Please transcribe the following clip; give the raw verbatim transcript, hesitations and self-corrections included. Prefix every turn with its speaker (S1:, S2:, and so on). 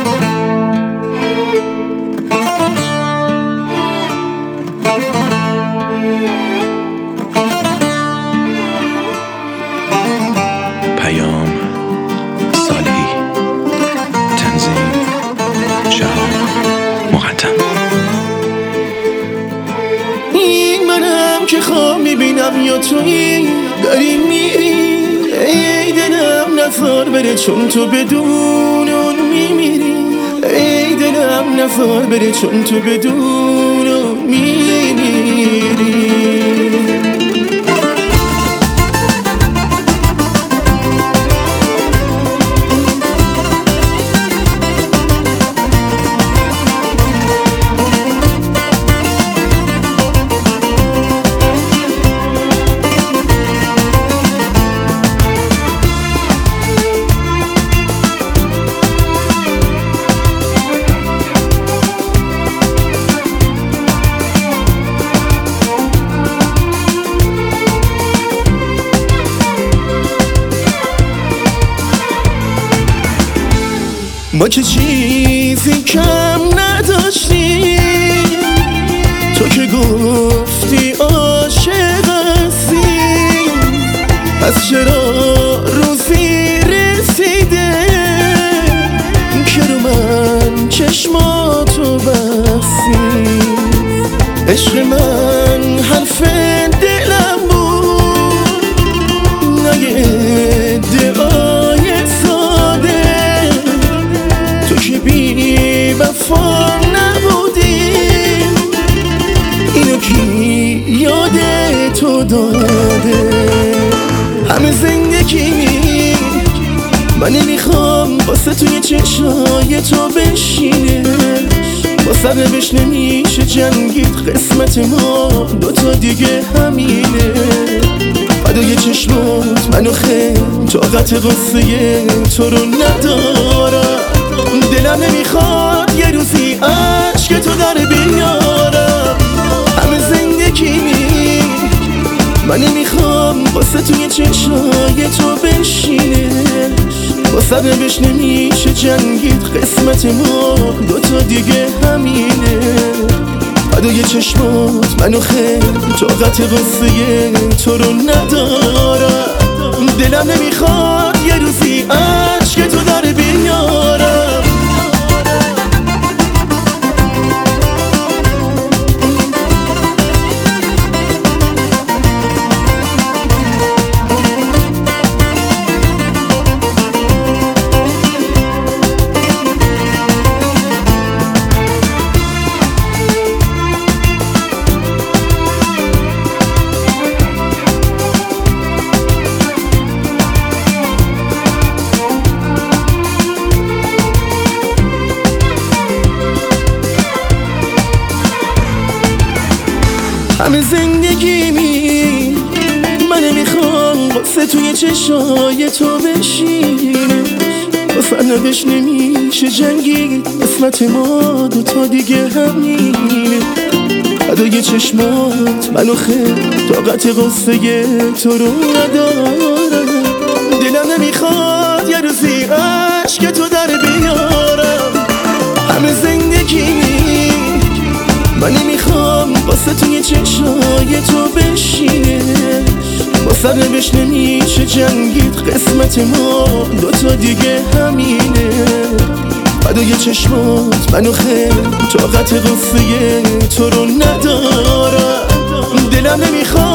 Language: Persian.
S1: پیام صالحی، تنظیم شهاب مقدم.
S2: این منم که خواب میبینم یا تویی داری میری، ای دلم نزار بره چون تو بدون اون میمیری، ای دلم نزار بره چون تو بدون اون میمیری. ما که چیزی کم نداشتی، تو که گفتی عاشق هستی، پس چرا روزی رسیده که رو من چشماتو بستی؟ عشق من حرف دلم بود، نه یه ادعای ساده. تو که بی وفا نبودی، اینو کی یاد تو داده؟ همه زندگی من نمیخوام واسه توی چشای تو بشینه، با سربش نمیشه جنگید، قسمت ما دوتا دیگه همینه. فدای چشمات منو خیلی طاقت غصه تو رو ندارم، دلم نمیخواد یه روزی عشق تو در بیارم. همه زندگی من نمیخوام واسه توی چشای تو بشینه، با سربش نمیشه جنگید، قسمت ما دوتا دیگه همینه. فدای چشمات منو خیلی طاقت غصه تو رو ندارم، دلم نمیخواد یه روزی عشق تو در بیارم. همه زندگی می من نمیخوام واسه توی چشای تو بشینه، با سرنوش نمیشه جنگید، قسمت ما دوتا دیگه همینه. فدای چشمات منو خیلی طاقت غصه تو رو ندارم، دلم نمیخواد یه روزی عشق تو در بیارم. همه زندگی من نمیخوام واسه توی چشای تو بشینه، با سربش نمیشه جنگید، قسمت ما دوتا دیگه همینه. فدای چشمات منو خیلی طاقت غصه تو رو ندارم، دلم نمیخواد